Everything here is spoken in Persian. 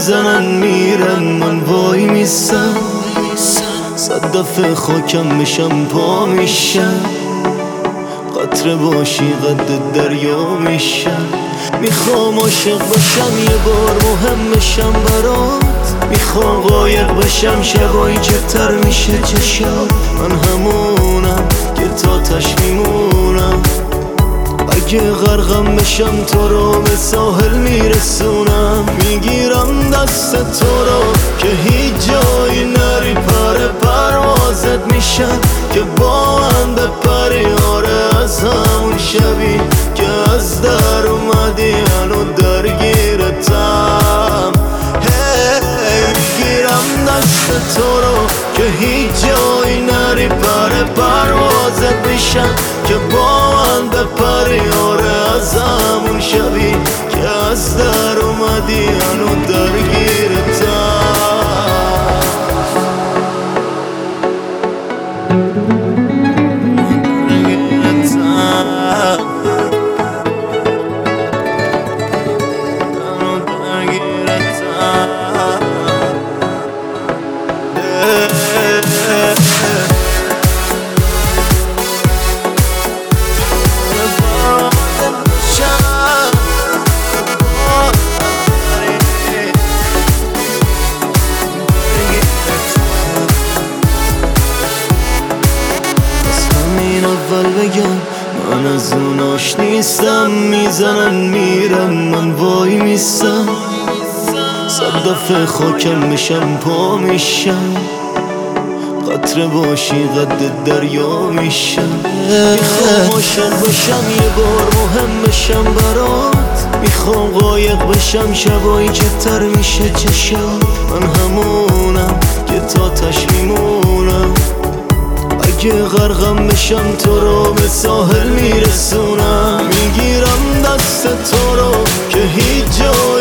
میزنن میرن من وای میسم، صد دفعه خاکم بشم پا میشم، قطره باشی قد دریا میشم. میخوام عاشق بشم یه بار مهم بشم برات، میخوام قایق بشم شبایی که تر میشه چشم. من همونم که تا تش میمونم، اگه غرقم بشم تو رو به ساحل میرسونم. میگیرم دست تو رو که هیچ جایی نری، پروازت میشم که با هم بپری. آره از همون شبی که از در اومدی هنو درگیرتم. میگیرم دست تو رو که هیچ جایی نری، پروازت میشم که با هم بپری. آره از همون شبی که از در اومدی هنو درگیرتم. اول بگم من از اوناش نیستم، میزنن میرم من وای میسم، صد دفعه خاکم بشم پا میشم، قطره باشی قد دریا میشم. میخوام عاشق بشم یه بار مهم بشم برات، میخوام قایق بشم شبایی که تر میشه چشم. من همونم که تا تش میمونم، اگه غرقم بشم تو رو به ساحل میرسونم. میگیرم دست تو رو که هیچ جا